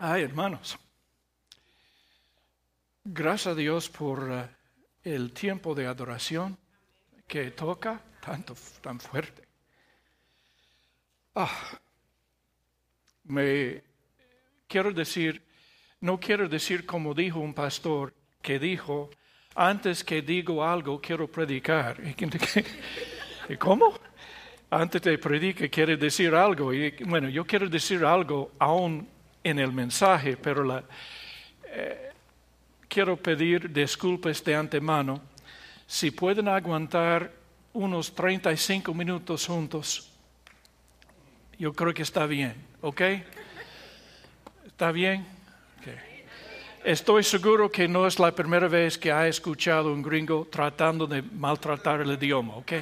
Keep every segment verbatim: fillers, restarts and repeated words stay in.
Ay, hermanos, gracias a Dios por uh, el tiempo de adoración que toca tanto, tan fuerte. Ah, me quiero decir, no quiero decir como dijo un pastor que dijo, antes que digo algo quiero predicar. ¿Y cómo? Antes de predicar quiere decir algo. Y bueno, yo quiero decir algo aún en el mensaje, pero la, eh, quiero pedir disculpas de antemano. Si pueden aguantar unos treinta y cinco minutos juntos, yo creo que está bien, ¿ok? ¿Está bien? Okay. Estoy seguro que no es la primera vez que ha escuchado un gringo tratando de maltratar el idioma, ¿ok?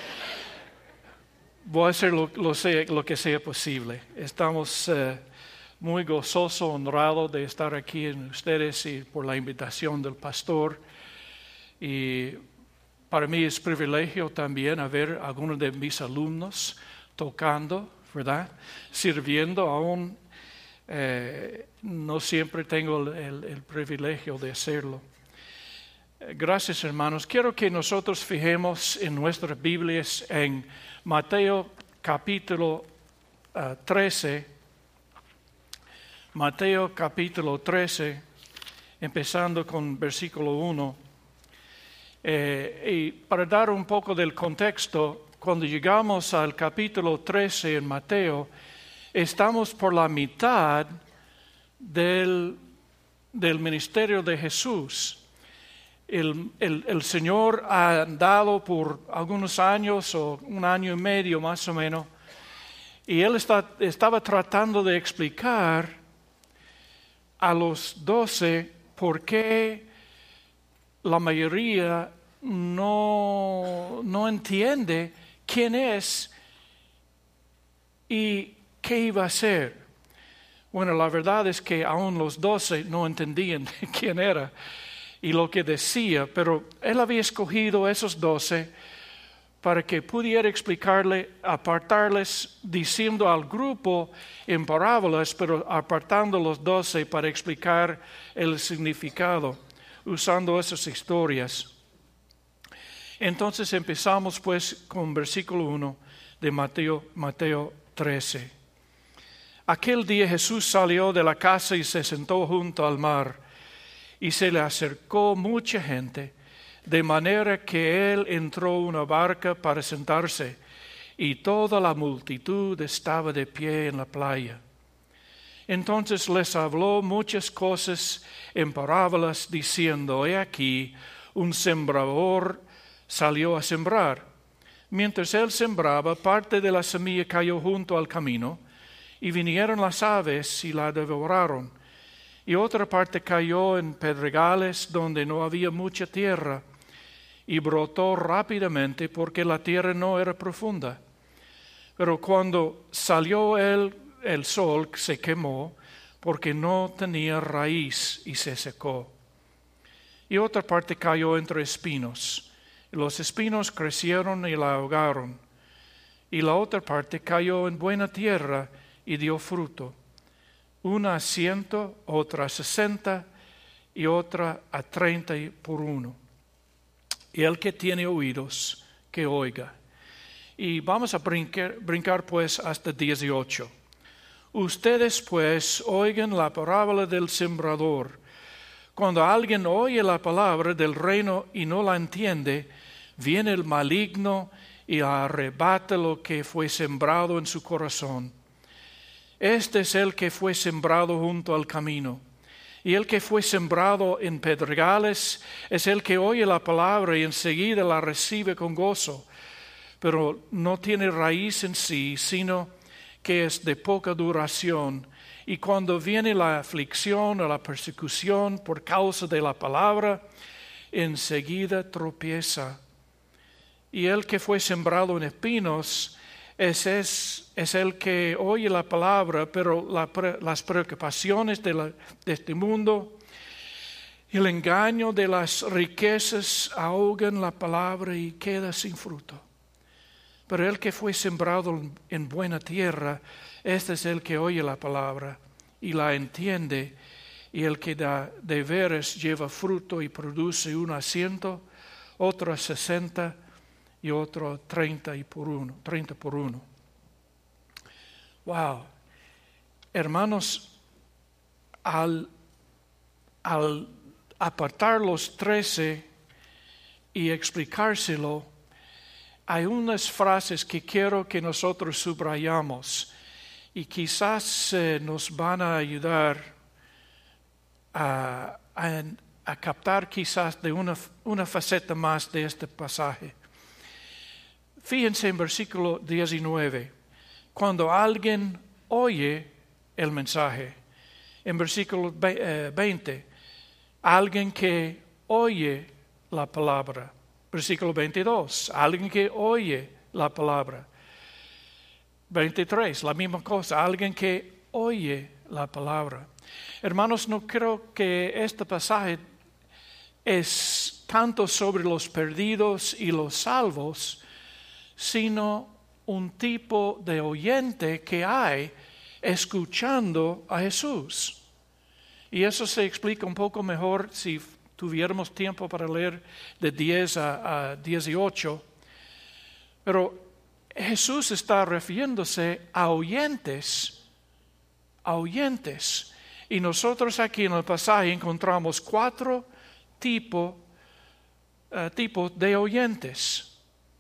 Voy a hacer lo, lo, sea, lo que sea posible. Estamos uh, muy gozosos, honrados de estar aquí en ustedes y por la invitación del pastor. Y para mí es privilegio también ver a algunos de mis alumnos tocando, ¿verdad? Sirviendo aún. Eh, no siempre tengo el, el, el privilegio de hacerlo. Eh, gracias, hermanos. Quiero que nosotros fijemos en nuestras Biblias en Mateo capítulo uh, trece. Mateo capítulo trece, empezando con versículo uno. Eh, y para dar un poco del contexto, cuando llegamos al capítulo trece en Mateo, estamos por la mitad del, del ministerio de Jesús. El, el, el Señor ha andado por algunos años o un año y medio más o menos, y Él está, estaba tratando de explicar a los doce por qué la mayoría no, no entiende quién es y qué iba a hacer. Bueno, la verdad es que aún los doce no entendían quién era y lo que decía, pero Él había escogido esos doce para que pudiera explicarle, apartarles, diciendo al grupo en parábolas, pero apartando los doce para explicar el significado, usando esas historias. Entonces empezamos pues con versículo uno de Mateo, Mateo trece. Aquel día Jesús salió de la casa y se sentó junto al mar, y se le acercó mucha gente, de manera que él entró en una barca para sentarse, y toda la multitud estaba de pie en la playa. Entonces les habló muchas cosas en parábolas, diciendo, he aquí, un sembrador salió a sembrar. Mientras él sembraba, parte de la semilla cayó junto al camino, y vinieron las aves y la devoraron. Y otra parte cayó en pedregales donde no había mucha tierra, y brotó rápidamente porque la tierra no era profunda. Pero cuando salió el, el sol se quemó porque no tenía raíz y se secó. Y otra parte cayó entre espinos. Y los espinos crecieron y la ahogaron. Y la otra parte cayó en buena tierra y dio fruto. Una a ciento, otra a sesenta y otra a treinta por uno. Y el que tiene oídos, que oiga. Y vamos a brincar, brincar pues hasta dieciocho. Ustedes pues oigan la parábola del sembrador. Cuando alguien oye la palabra del reino y no la entiende, viene el maligno y arrebata lo que fue sembrado en su corazón. Este es el que fue sembrado junto al camino. Y el que fue sembrado en pedregales es el que oye la palabra y enseguida la recibe con gozo, pero no tiene raíz en sí, sino que es de poca duración. Y cuando viene la aflicción o la persecución por causa de la palabra, enseguida tropieza. Y el que fue sembrado en espinos es, es, es el que oye la palabra, pero la, las preocupaciones de, la, de este mundo y el engaño de las riquezas ahogan la palabra y queda sin fruto. Pero el que fue sembrado en buena tierra, este es el que oye la palabra y la entiende, y el que da de veras lleva fruto y produce uno a ciento, otro a sesenta y otro a treinta y por uno, treinta por uno. Wow. Hermanos, al, al apartar los trece y explicárselo, hay unas frases que quiero que nosotros subrayamos y quizás eh, nos van a ayudar a, a, a captar quizás de una, una faceta más de este pasaje. Fíjense en versículo diecinueve, cuando alguien oye el mensaje. En versículo veinte, alguien que oye la palabra. Versículo veintidós, alguien que oye la palabra. veintitrés, la misma cosa, alguien que oye la palabra. Hermanos, no creo que este pasaje es tanto sobre los perdidos y los salvos, sino un tipo de oyente que hay escuchando a Jesús. Y eso se explica un poco mejor si tuviéramos tiempo para leer de diez a dieciocho. Pero Jesús está refiriéndose a oyentes, a oyentes. Y nosotros aquí en el pasaje encontramos cuatro tipos uh, tipo de oyentes.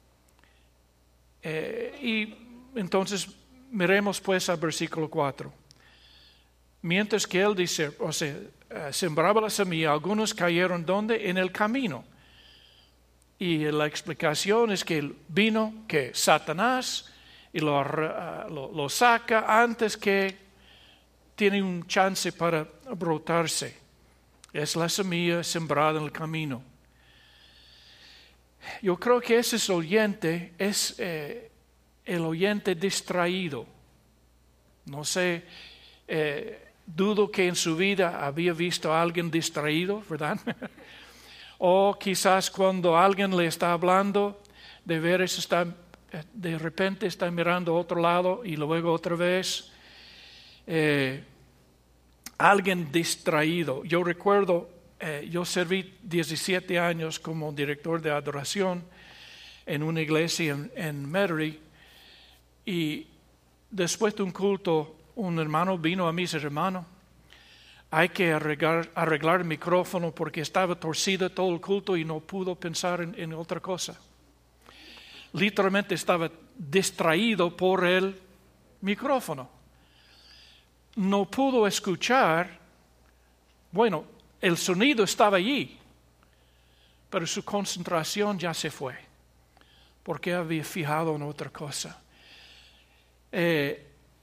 Eh, y entonces miremos pues al versículo cuatro. Mientras que él dice, o sea, uh, sembraba la semilla, algunos cayeron ¿dónde? En el camino. Y la explicación es que vino que Satanás y lo, uh, lo, lo saca antes que tiene un chance para brotarse. Es la semilla sembrada en el camino. Yo creo que ese oyente es eh, el oyente distraído. No sé, eh, dudo que en su vida había visto a alguien distraído, ¿verdad? O quizás cuando alguien le está hablando, de veras está, de repente está mirando a otro lado y luego otra vez. Eh, alguien distraído. Yo recuerdo, eh, yo serví diecisiete años como director de adoración en una iglesia en, en Metairie, y después de un culto, un hermano vino a mí y dice, hermano, hay que arreglar, arreglar el micrófono porque estaba torcido todo el culto y no pudo pensar en, en otra cosa. Literalmente estaba distraído por el micrófono. No pudo escuchar, bueno, el sonido estaba allí, pero su concentración ya se fue, porque había fijado en otra cosa. Eh,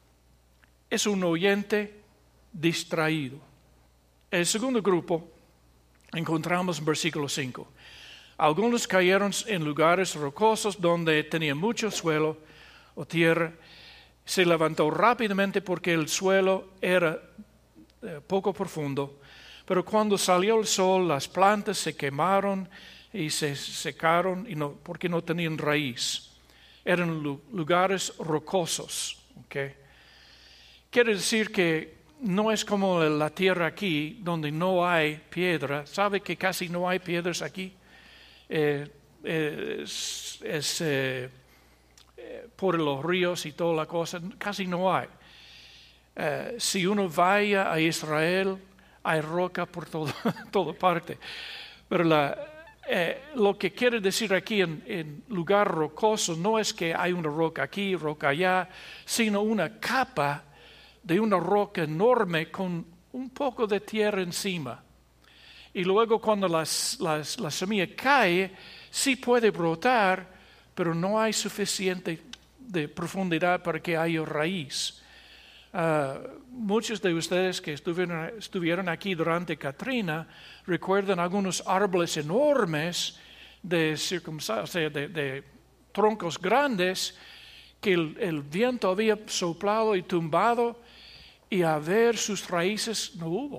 es un oyente distraído. El segundo grupo encontramos en versículo cinco. Algunos cayeron en lugares rocosos donde tenían mucho suelo o tierra. Se levantó rápidamente porque el suelo era eh, poco profundo, pero cuando salió el sol las plantas se quemaron y se secaron y no, porque no tenían raíz. Eran lugares rocosos. ¿Okay? Quiere decir que no es como la tierra aquí donde no hay piedra. ¿Sabe que casi no hay piedras aquí? Eh, es... es eh, por los ríos y toda la cosa, casi no hay. Uh, si uno vaya a Israel, hay roca por todo, toda parte. Pero la, eh, lo que quiere decir aquí en, en lugar rocoso no es que hay una roca aquí, roca allá, sino una capa de una roca enorme con un poco de tierra encima. Y luego cuando las, las, la semilla cae, sí puede brotar, pero no hay suficiente de profundidad para que haya raíz. Uh, muchos de ustedes que estuvieron, estuvieron aquí durante Katrina recuerdan algunos árboles enormes de, o sea, de, de troncos grandes que el, el viento había soplado y tumbado, y a ver sus raíces no hubo.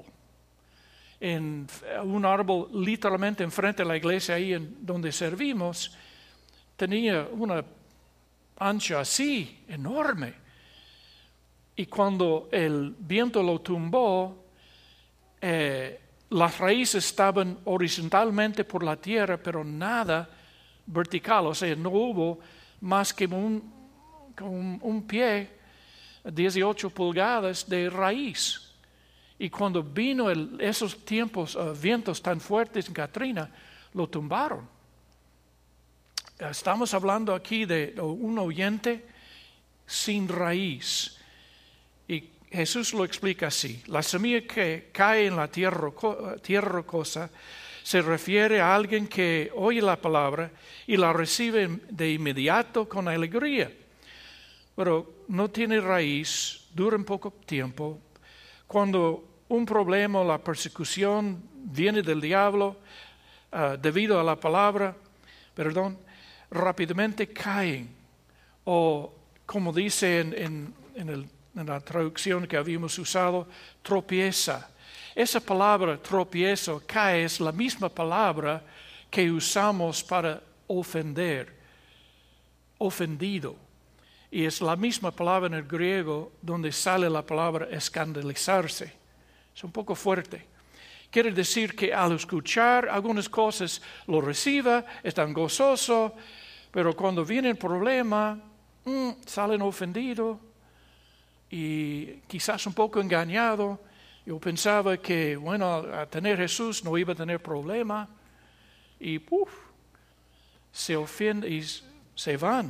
En un árbol literalmente enfrente de la iglesia ahí en donde servimos tenía una ancha así, enorme. y cuando el viento lo tumbó, eh, las raíces estaban horizontalmente por la tierra, pero nada vertical, o sea, no hubo más que un, un, un pie, dieciocho pulgadas de raíz. Y cuando vino el, esos tiempos, uh, vientos tan fuertes en Katrina, lo tumbaron. Estamos hablando aquí de un oyente sin raíz. Y Jesús lo explica así. La semilla que cae en la tierra, tierra rocosa se refiere a alguien que oye la palabra y la recibe de inmediato con alegría. Pero no tiene raíz, dura un poco tiempo. Cuando un problema o la persecución viene del diablo uh, debido a la palabra, perdón, rápidamente caen. O como dice en, en, en, el, en la traducción que habíamos usado, tropieza. Esa palabra tropiezo, cae, es la misma palabra que usamos para ofender, ofendido. Y es la misma palabra en el griego donde sale la palabra escandalizarse. Es un poco fuerte. Quiere decir que al escuchar algunas cosas lo reciba, están gozoso, pero cuando viene el problema, mmm, salen ofendidos y quizás un poco engañado. Yo pensaba que, bueno, a tener Jesús no iba a tener problema y puff, se ofenden y se van.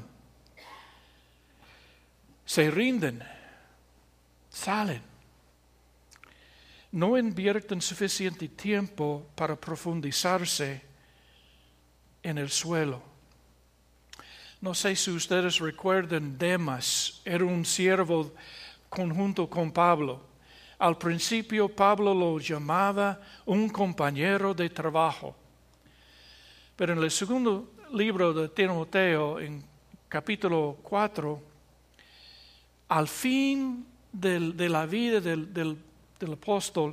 Se rinden, salen. No invierten suficiente tiempo para profundizarse en el suelo. No sé si ustedes recuerdan, Demas era un siervo conjunto con Pablo. Al principio Pablo lo llamaba un compañero de trabajo. Pero en el segundo libro de Timoteo, en capítulo cuatro, al fin del, de la vida del, del, del apóstol,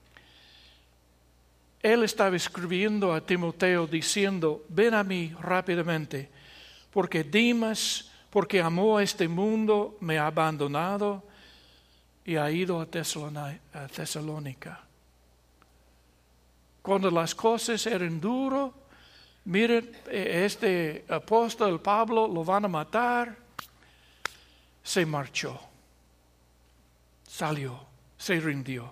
él estaba escribiendo a Timoteo diciendo, ven a mí rápidamente, porque Demas, porque amó a este mundo, me ha abandonado y ha ido a Tesalónica. Cuando las cosas eran duras, miren, este apóstol Pablo lo van a matar. Se marchó, salió, se rindió.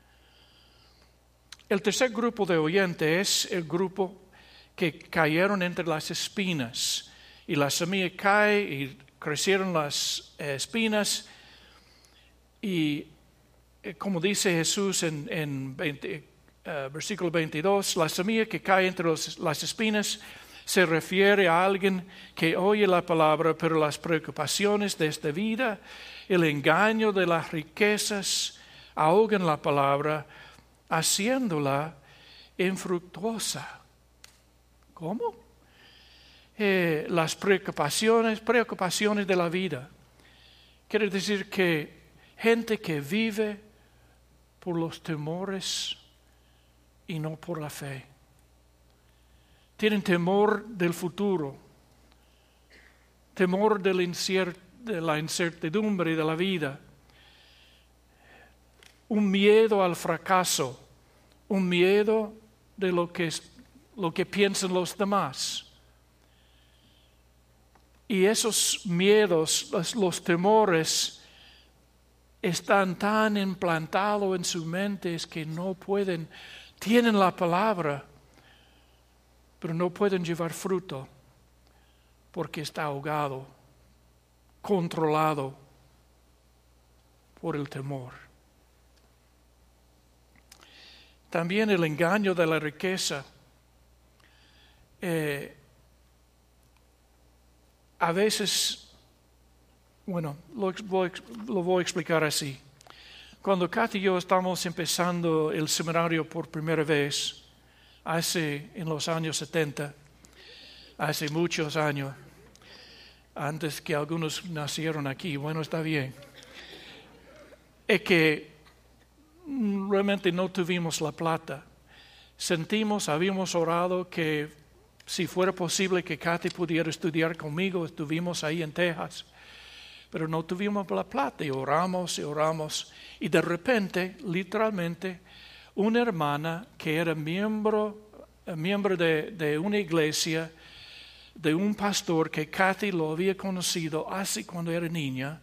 El tercer grupo de oyentes es el grupo que cayeron entre las espinas. Y la semilla cae y crecieron las espinas. Y como dice Jesús en, en veinte, uh, versículo veintidós, la semilla que cae entre los, las espinas se refiere a alguien que oye la palabra, pero las preocupaciones de esta vida, el engaño de las riquezas, ahogan la palabra, haciéndola infructuosa. ¿Cómo? Eh, las preocupaciones, preocupaciones de la vida. Quiere decir que gente que vive por los temores y no por la fe. Tienen temor del futuro, temor de la, incert- de la incertidumbre de la vida, un miedo al fracaso, un miedo de lo que, es, lo que piensan los demás. Y esos miedos, los, los temores, están tan implantados en sus mentes que no pueden, tienen la palabra, pero no pueden llevar fruto porque está ahogado, controlado por el temor. También el engaño de la riqueza. Eh, a veces, bueno, lo, lo voy a explicar así. Cuando Katy y yo estamos empezando el seminario por primera vez, hace en los años setenta, hace muchos años, antes que algunos nacieron aquí, bueno, está bien, es que realmente no tuvimos la plata. Sentimos, habíamos orado que si fuera posible que Katy pudiera estudiar conmigo, estuvimos ahí en Texas, pero no tuvimos la plata y oramos y oramos. Y de repente, literalmente, una hermana que era miembro, miembro de, de una iglesia, de un pastor que Kathy lo había conocido hace cuando era niña,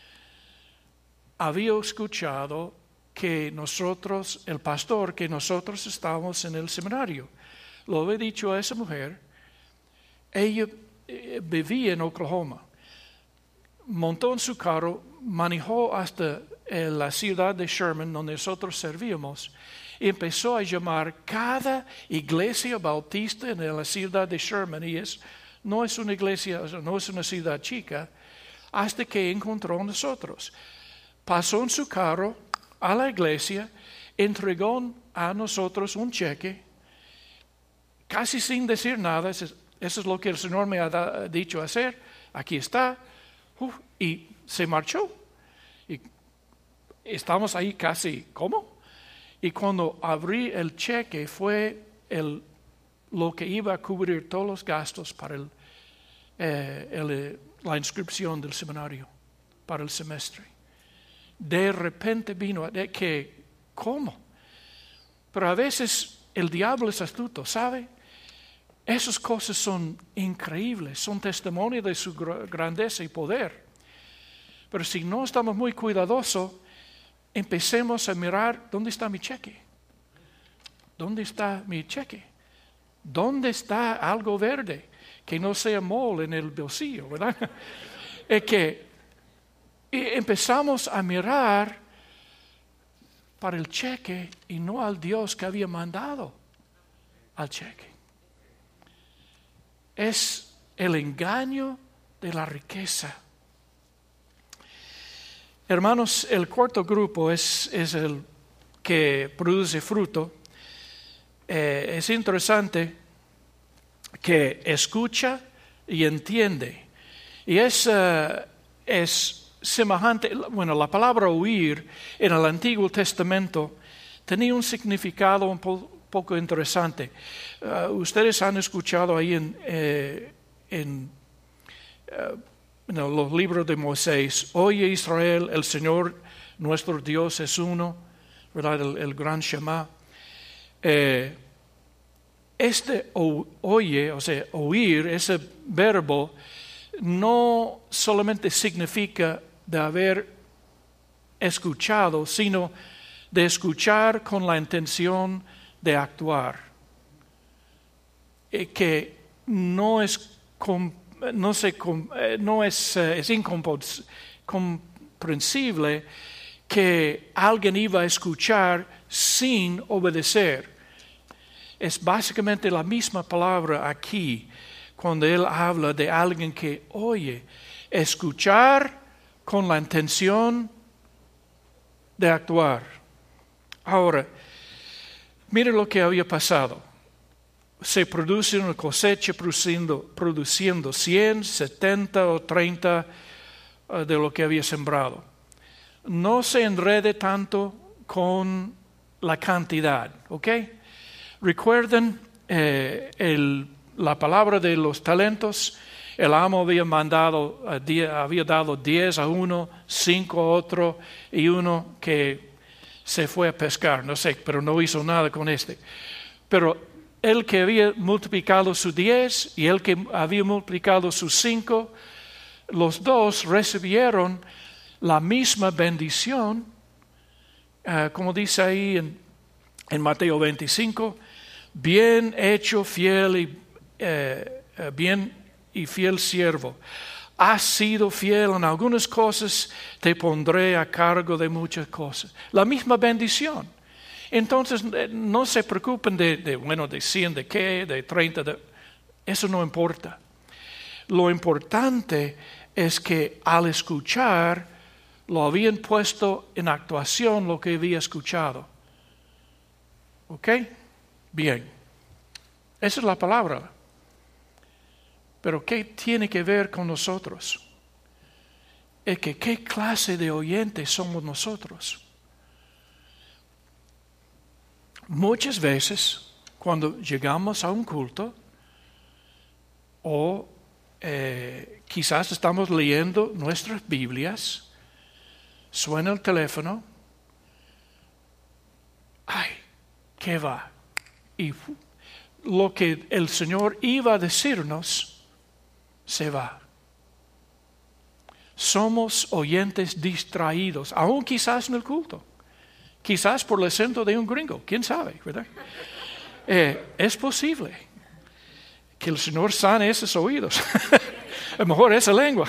había escuchado que nosotros, el pastor, que nosotros estábamos en el seminario. Lo había dicho a esa mujer. Ella eh, vivía en Oklahoma. Montó en su carro, manejó hasta eh, la ciudad de Sherman, donde nosotros servíamos, y empezó a llamar cada iglesia bautista en la ciudad de Sherman. Y es, no es una iglesia, no es una ciudad chica, hasta que encontró a nosotros. Pasó en su carro a la iglesia, entregó a nosotros un cheque, casi sin decir nada. Eso es, eso es lo que el Señor me ha da, dicho hacer. Aquí está. Uh, y se marchó. Y estamos ahí casi, ¿cómo? Y cuando abrí el cheque fue el, lo que iba a cubrir todos los gastos para el, eh, el, la inscripción del seminario, para el semestre. De repente vino de que, ¿cómo? Pero a veces el diablo es astuto, ¿sabe? Esas cosas son increíbles, son testimonio de su grandeza y poder. Pero si no estamos muy cuidadosos, empecemos a mirar, ¿dónde está mi cheque? ¿Dónde está mi cheque? ¿Dónde está algo verde? Que no sea mole en el bolsillo, ¿verdad? Es que empezamos a mirar para el cheque y no al Dios que había mandado al cheque. Es el engaño de la riqueza. Hermanos, el cuarto grupo es, es el que produce fruto. Eh, es interesante que escucha y entiende. Y es, uh, es semejante, bueno, la palabra oír en el Antiguo Testamento tenía un significado un po, poco interesante. Uh, ustedes han escuchado ahí en, eh, en, uh, en los libros de Moisés: oye Israel, el Señor nuestro Dios es uno, ¿verdad? El, el gran Shema. Eh, este o, oye, o sea, oír, ese verbo, no solamente significa de haber escuchado, sino de escuchar con la intención de actuar. Eh, que no es, no se, no es, es incomprensible que alguien iba a escuchar sin obedecer. Es básicamente la misma palabra aquí, cuando él habla de alguien que oye, escuchar con la intención de actuar. Ahora, mire lo que había pasado. Se produce una cosecha produciendo, produciendo cien, setenta o treinta uh, de lo que había sembrado. No se enrede tanto con la cantidad, ¿ok? Recuerden eh, el, la palabra de los talentos. El amo había mandado, uh, die, había dado diez a uno, cinco a otro y uno que se fue a pescar, no sé, pero no hizo nada con este. Pero el que había multiplicado sus diez y el que había multiplicado sus cinco, los dos recibieron la misma bendición, uh, como dice ahí en, en Mateo veinticinco, bien hecho, fiel y eh, bien y fiel siervo. Has sido fiel en algunas cosas, te pondré a cargo de muchas cosas. La misma bendición. Entonces, no se preocupen de, de bueno, de cien, de qué, de treinta, de, eso no importa. Lo importante es que al escuchar, lo habían puesto en actuación lo que había escuchado. ¿Ok? Bien. Esa es la palabra. Pero ¿qué tiene que ver con nosotros? Es que ¿qué clase de oyentes somos nosotros? Muchas veces, cuando llegamos a un culto, o Eh, quizás estamos leyendo nuestras Biblias, suena el teléfono, ay, ¿qué va? Y lo que el Señor iba a decirnos, se va. Somos oyentes distraídos, aún quizás en el culto, quizás por el acento de un gringo, quién sabe, ¿verdad? Eh, es posible que el Señor sane esos oídos, a lo mejor esa lengua.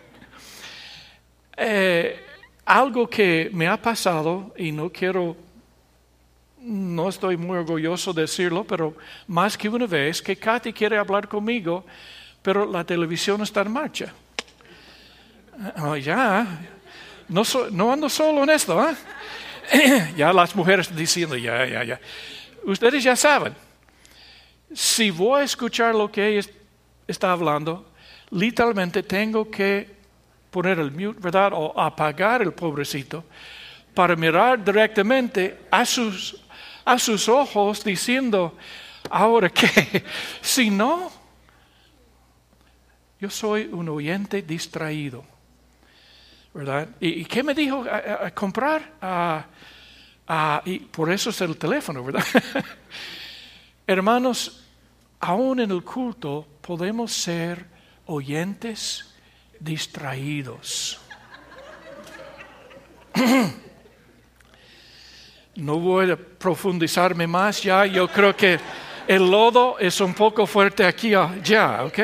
Eh, algo que me ha pasado, y no quiero, no estoy muy orgulloso de decirlo, pero más que una vez, que Katy quiere hablar conmigo, pero la televisión está en marcha. Oh, ya, no, so, no ando solo en esto, ¿eh? Ya las mujeres diciendo, ya, ya, ya. Ustedes ya saben. Si voy a escuchar lo que ella está hablando, literalmente tengo que poner el mute, ¿verdad? O apagar el pobrecito para mirar directamente a sus, a sus ojos diciendo, ahora qué, si no, yo soy un oyente distraído, ¿verdad? ¿Y, y qué me dijo a, a, a comprar? A, a, y por eso es el teléfono, ¿verdad? Hermanos, aún en el culto podemos ser oyentes distraídos. No voy a profundizarme más ya, yo creo que el lodo es un poco fuerte aquí ya, ¿ok?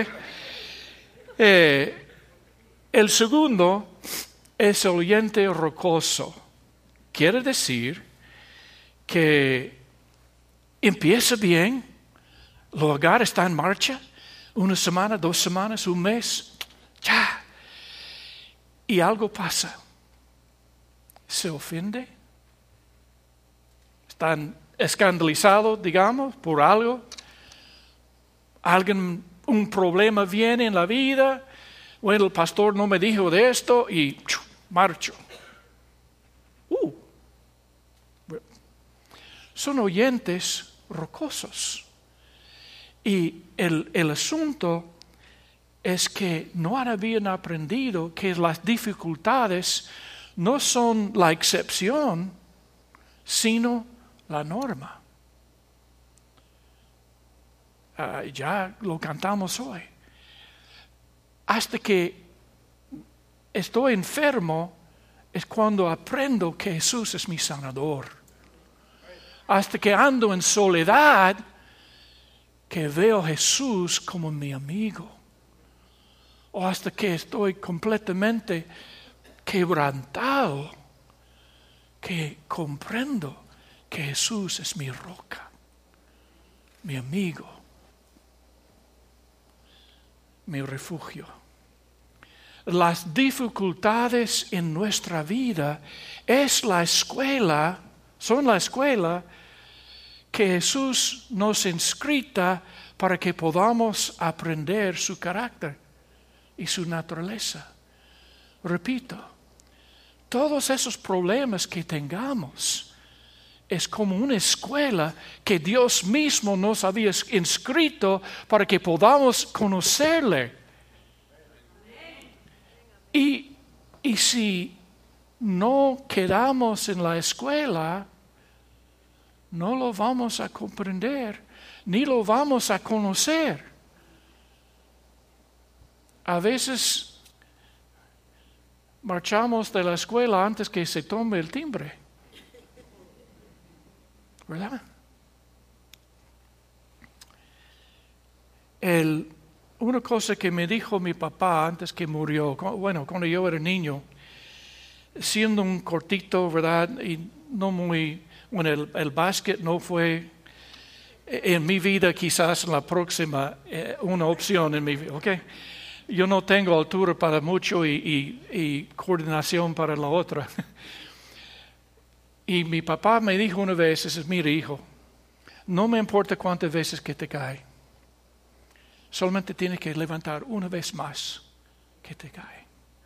Eh, el segundo es el oyente rocoso. Quiere decir que empieza bien, el hogar está en marcha, una semana, dos semanas, un mes, ya. Y algo pasa. Se ofende. Están escandalizados, digamos, por algo. Alguien, un problema viene en la vida. Bueno, el pastor no me dijo de esto y ¡chu! Marcho. Uh. Son oyentes rocosos. Y el, el asunto es que no habían aprendido que las dificultades no son la excepción, sino la norma. Uh, ya lo cantamos hoy. Hasta que estoy enfermo es cuando aprendo que Jesús es mi sanador. Hasta que ando en soledad, que veo a Jesús como mi amigo. O hasta que estoy completamente quebrantado, que comprendo que Jesús es mi roca, mi amigo, mi refugio. Las dificultades en nuestra vida es la escuela, son la escuela que Jesús nos inscrita para que podamos aprender su carácter y su naturaleza. Repito, todos esos problemas que tengamos es como una escuela que Dios mismo nos había inscrito para que podamos conocerle. Y, y si no quedamos en la escuela, no lo vamos a comprender, ni lo vamos a conocer. A veces marchamos de la escuela antes que se tome el timbre, ¿verdad? El, una cosa que me dijo mi papá antes que murió, bueno, cuando yo era niño, siendo un cortito, ¿verdad? Y no muy, bueno, el, el básquet no fue en mi vida, quizás en la próxima, eh, una opción en mi vida, ¿ok? Yo no tengo altura para mucho y, y, y coordinación para la otra. Y mi papá me dijo una vez, mire hijo, no me importa cuántas veces que te cae, solamente tienes que levantar una vez más que te cae.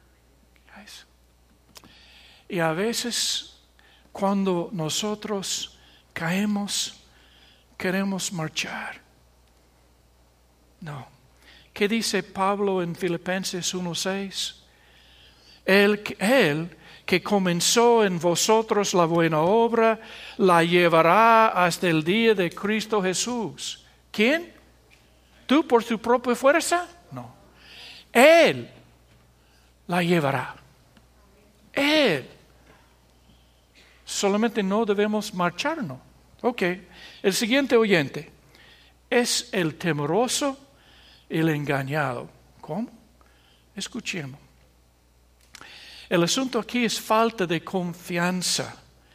Y a veces cuando nosotros caemos, queremos marchar. No. ¿Qué dice Pablo en Filipenses uno seis? Él, él que comenzó en vosotros la buena obra, la llevará hasta el día de Cristo Jesús. ¿Quién? ¿Tú por tu propia fuerza? No. Él la llevará. Él. Solamente no debemos marcharnos. Ok. El siguiente oyente es el temeroso y el engañado. ¿Cómo? Escuchemos. El asunto aquí es falta de confianza.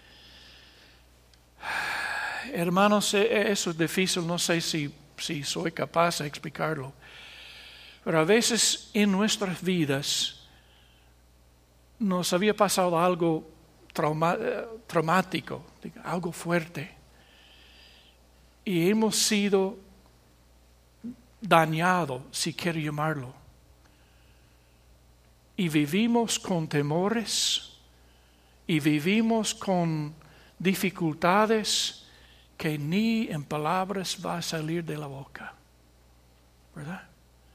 Hermanos, eso es difícil, no sé si, si soy capaz de explicarlo. Pero a veces en nuestras vidas nos había pasado algo trauma, traumático, algo fuerte. Y hemos sido dañados, si quiero llamarlo. Y vivimos con temores y vivimos con dificultades que ni en palabras va a salir de la boca. ¿Verdad?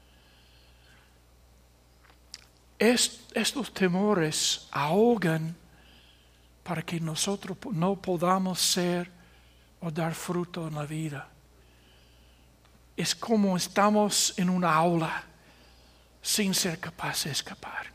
Es, estos temores ahogan para que nosotros no podamos ser o dar fruto en la vida. Es como estamos en una aula sin ser capaces de escapar.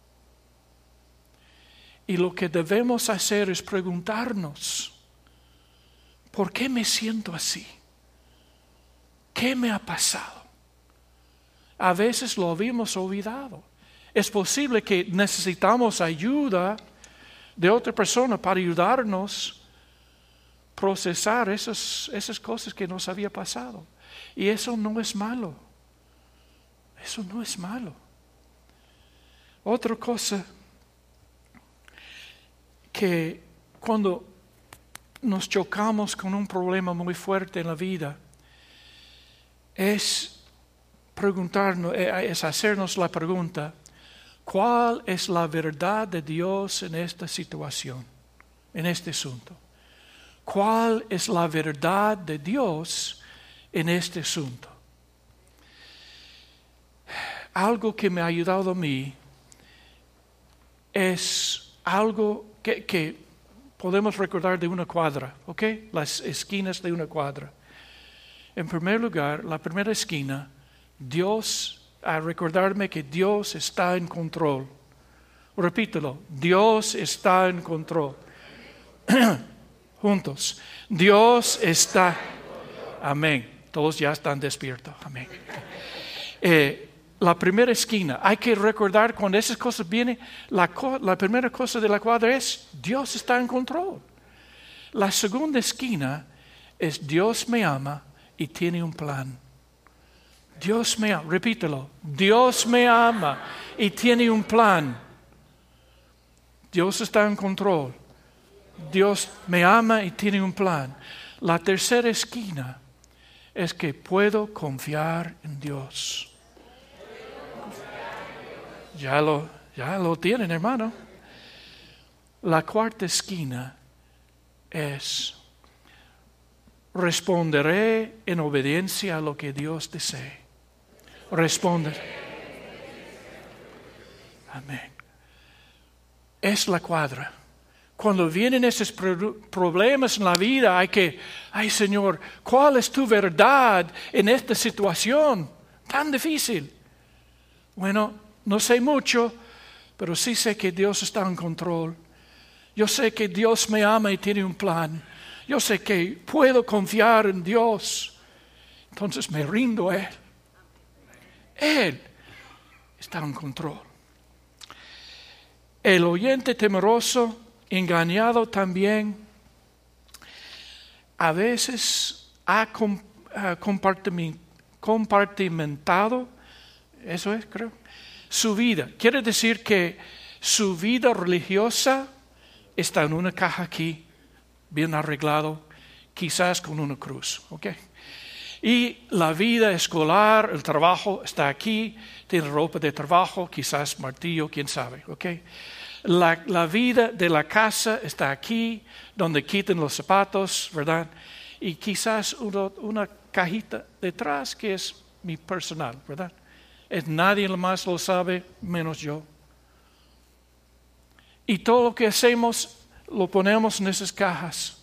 Y lo que debemos hacer es preguntarnos, ¿por qué me siento así? ¿Qué me ha pasado? A veces lo habíamos olvidado. Es posible que necesitamos ayuda de otra persona para ayudarnos a procesar esas, esas cosas que nos había pasado. Y eso no es malo. Eso no es malo. Otra cosa que cuando nos chocamos con un problema muy fuerte en la vida es preguntarnos, es hacernos la pregunta, ¿cuál es la verdad de Dios en esta situación, en este asunto? ¿Cuál es la verdad de Dios en este asunto? Algo que me ha ayudado a mí es algo que, que podemos recordar de una cuadra, ¿ok? Las esquinas de una cuadra. En primer lugar, la primera esquina, Dios, a recordarme que Dios está en control. Repítelo, Dios está en control. Juntos, Dios está. Amén. Todos ya están despiertos. Amén. Eh, La primera esquina, hay que recordar cuando esas cosas vienen, la, la primera cosa de la cuadra es Dios está en control. La segunda esquina es Dios me ama y tiene un plan. Dios me ama, repítelo, Dios me ama y tiene un plan. Dios está en control. Dios me ama y tiene un plan. La tercera esquina es que puedo confiar en Dios. Ya lo, ya lo tienen, hermano. La cuarta esquina es responderé en obediencia a lo que Dios desee. Responder. Amén. Es la cuadra. Cuando vienen esos problemas en la vida, hay que, ay Señor, ¿cuál es tu verdad en esta situación tan difícil? Bueno, no sé mucho, pero sí sé que Dios está en control. Yo sé que Dios me ama y tiene un plan. Yo sé que puedo confiar en Dios. Entonces me rindo a Él. Él está en control. El oyente temeroso, engañado también, a veces ha compartimentado, eso es, creo, su vida. Quiere decir que su vida religiosa está en una caja aquí, bien arreglado, quizás con una cruz, ¿ok? Y la vida escolar, el trabajo está aquí, tiene ropa de trabajo, quizás martillo, quién sabe, ¿ok? La, la vida de la casa está aquí, donde quitan los zapatos, ¿verdad? Y quizás uno, una cajita detrás que es mi personal, ¿verdad? Es nadie más lo sabe menos yo. Y todo lo que hacemos lo ponemos en esas cajas.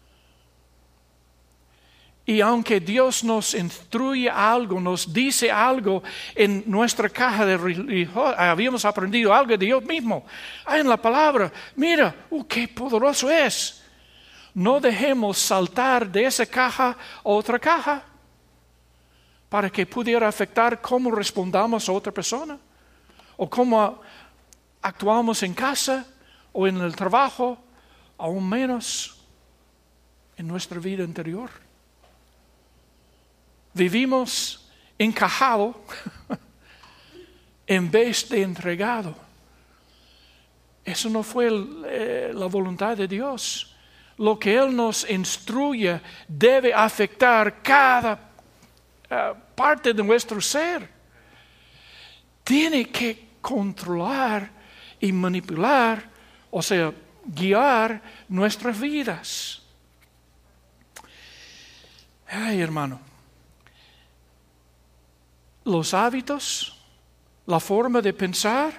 Y aunque Dios nos instruye algo, nos dice algo en nuestra caja de religión, habíamos aprendido algo de Dios mismo. Ah, en la palabra, mira, uh, qué poderoso es. No dejemos saltar de esa caja a otra caja para que pudiera afectar cómo respondamos a otra persona o cómo actuamos en casa o en el trabajo, aún menos en nuestra vida interior. Vivimos encajado en vez de entregado. Eso no fue el, eh, la voluntad de Dios. Lo que Él nos instruye debe afectar cada uh, parte de nuestro ser. Tiene que controlar y manipular, o sea, guiar nuestras vidas. Ay, hermano. Los hábitos, la forma de pensar,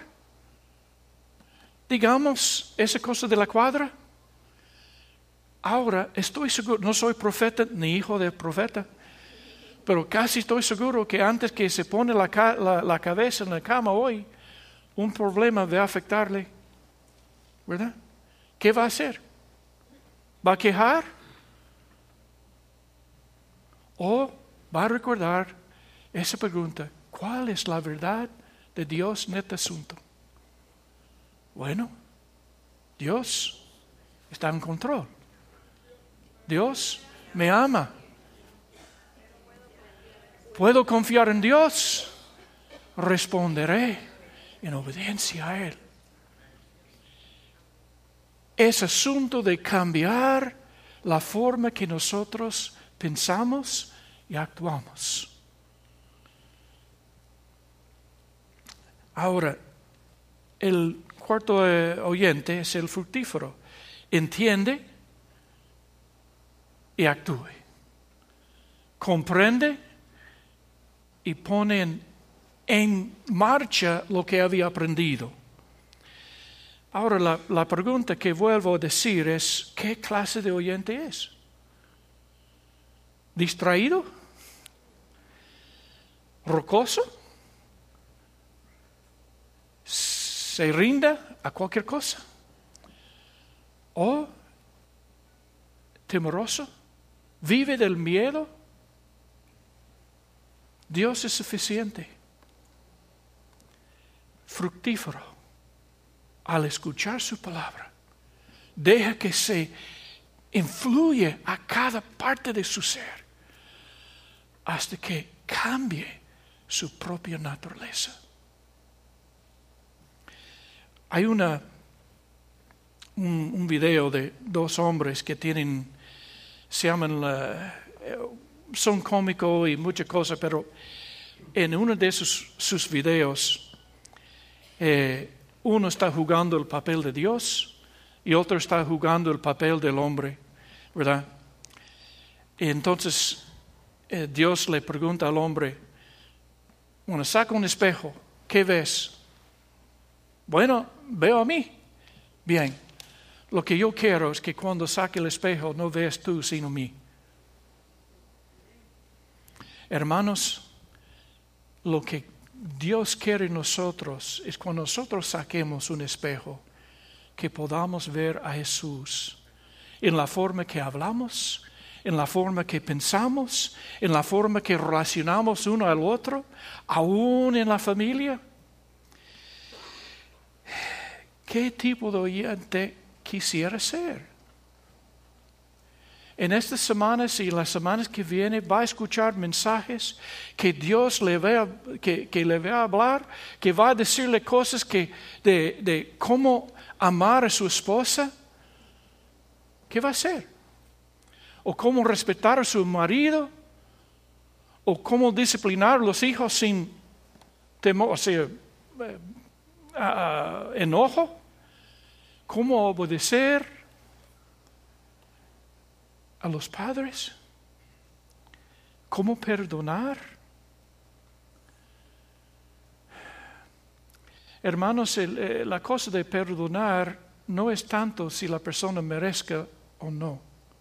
digamos, esa cosa de la cuadra. Ahora estoy seguro, no soy profeta ni hijo de profeta, pero casi estoy seguro que antes que se pone la, la, la cabeza en la cama hoy, un problema va a afectarle, ¿verdad? ¿Qué va a hacer? ¿Va a quejar? ¿O va a recordar esa pregunta? ¿Cuál es la verdad de Dios en este asunto? Bueno, Dios está en control. Dios me ama. ¿Puedo confiar en Dios? Responderé en obediencia a Él. Es asunto de cambiar la forma que nosotros pensamos y actuamos. Ahora, el cuarto eh, oyente es el fructífero. Entiende y actúe. Comprende y pone en, en marcha lo que había aprendido. Ahora, la, la pregunta que vuelvo a decir es, ¿qué clase de oyente es? ¿Distraído? ¿Rocoso? ¿Se rinda a cualquier cosa? ¿O temeroso? ¿Vive del miedo? Dios es suficiente. Fructífero. Al escuchar su palabra, deja que se influye a cada parte de su ser hasta que cambie su propia naturaleza. Hay una, un, un video de dos hombres que tienen, se llaman, uh, son cómicos y muchas cosas, pero en uno de sus, sus videos, eh, uno está jugando el papel de Dios y otro está jugando el papel del hombre, ¿verdad? Y entonces eh, Dios le pregunta al hombre, bueno, saca un espejo, ¿qué ves? Bueno, veo a mí. Bien, lo que yo quiero es que cuando saque el espejo no veas tú sino mí. Hermanos, lo que Dios quiere en nosotros es cuando nosotros saquemos un espejo, que podamos ver a Jesús en la forma que hablamos, en la forma que pensamos, en la forma que relacionamos uno al otro, aún en la familia. ¿Qué tipo de oyente quisiera ser? En estas semanas y las semanas que vienen va a escuchar mensajes que Dios le va a, que, que le va a hablar, que va a decirle cosas que, de, de cómo amar a su esposa. ¿Qué va a hacer? ¿O cómo respetar a su marido? ¿O cómo disciplinar a los hijos sin temor, o sea, eh, uh, enojo? ¿Cómo obedecer a los padres? ¿Cómo perdonar? Hermanos, el, eh, la cosa de perdonar no es tanto si la persona merezca o no.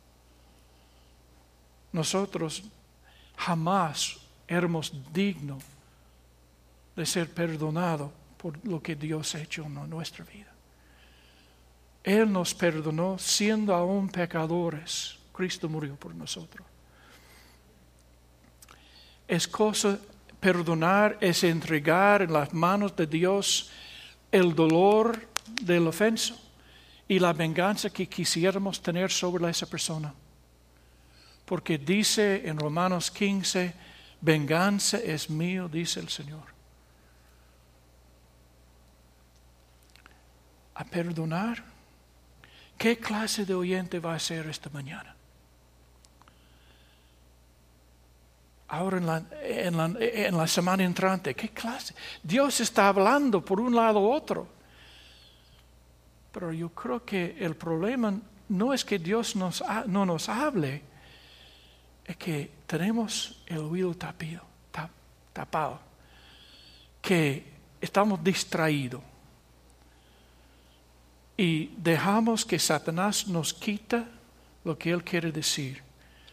Nosotros jamás éramos dignos de ser perdonados por lo que Dios ha hecho en nuestra vida. Él nos perdonó siendo aún pecadores. Cristo murió por nosotros. Es cosa, perdonar es entregar en las manos de Dios el dolor del ofenso y la venganza que quisiéramos tener sobre esa persona. Porque dice en Romanos quince, venganza es mío, dice el Señor. A perdonar. ¿Qué clase de oyente va a ser esta mañana? Ahora en la, en la, en la semana entrante, ¿qué clase? Dios está hablando por un lado u otro. Pero yo creo que el problema no es que Dios nos, no nos hable, es que tenemos el oído tapado, tapado, que estamos distraídos y dejamos que Satanás nos quita lo que Él quiere decir.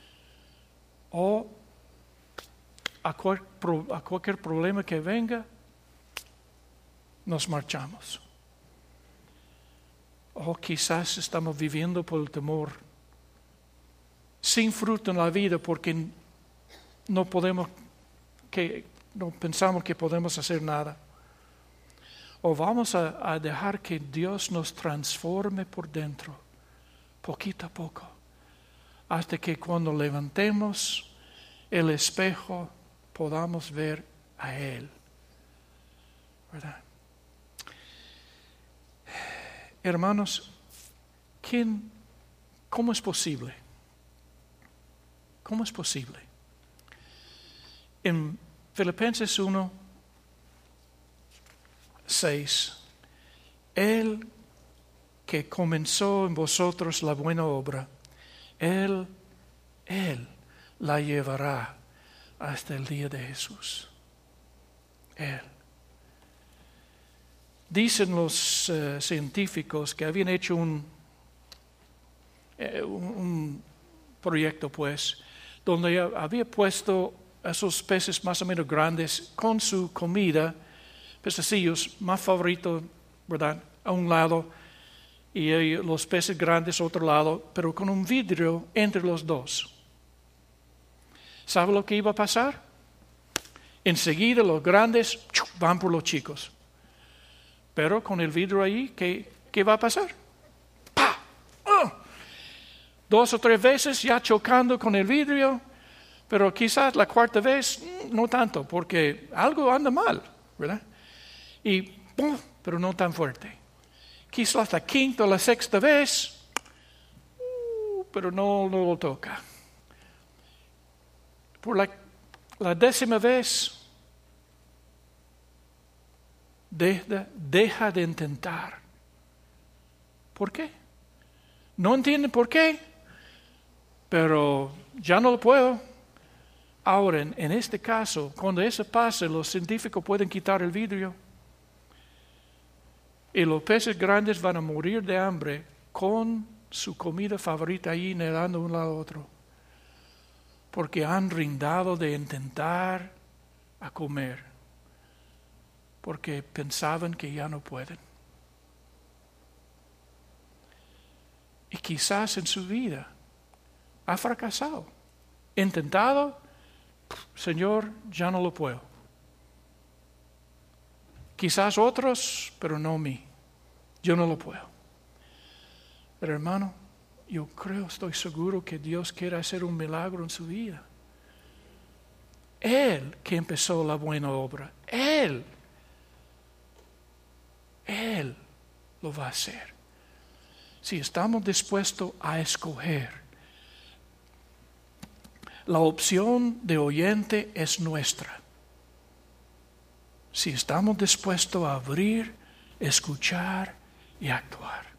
O a, cual, a cualquier problema que venga, nos marchamos. O quizás estamos viviendo por el temor, sin fruto en la vida, porque no podemos, que no pensamos que podemos hacer nada. O vamos a, a dejar que Dios nos transforme por dentro, poquito a poco, hasta que cuando levantemos el espejo podamos ver a Él. ¿Verdad? Hermanos, ¿quién, ¿cómo es posible? ¿Cómo es posible? En Filipenses uno, seis, Él que comenzó en vosotros la buena obra, Él, Él la llevará hasta el día de Jesús. Él. Dicen los uh, científicos que habían hecho un, eh, un, un proyecto, pues, donde había puesto a esos peces más o menos grandes con su comida, pececillos más favoritos, ¿verdad?, a un lado, y eh, los peces grandes a otro lado, pero con un vidrio entre los dos. ¿Sabe lo que iba a pasar? Enseguida los grandes van por los chicos. Pero con el vidrio ahí, ¿qué, qué va a pasar? ¡Pah! ¡Oh! Dos o tres veces ya chocando con el vidrio, pero quizás la cuarta vez no tanto, porque algo anda mal, ¿verdad? Y ¡pum! Pero no tan fuerte. Quizás la quinta o la sexta vez, uh, pero no, no lo toca. Por la, la décima vez, Deja, deja de intentar. ¿Por qué? No entienden por qué, pero ya no lo puedo. Ahora, en, en este caso, cuando eso pase, los científicos pueden quitar el vidrio y los peces grandes van a morir de hambre con su comida favorita ahí nadando de un lado a otro, porque han rindado de intentar a comer, porque pensaban que ya no pueden. Y quizás en su vida ha fracasado. Intentado, Señor, ya no lo puedo. Quizás otros, pero no mí. Yo no lo puedo. Pero hermano, yo creo, estoy seguro que Dios quiere hacer un milagro en su vida. Él que empezó la buena obra. Él Él lo va a hacer. Si estamos dispuestos a escoger, la opción de oyente es nuestra. Si estamos dispuestos a abrir, escuchar y actuar.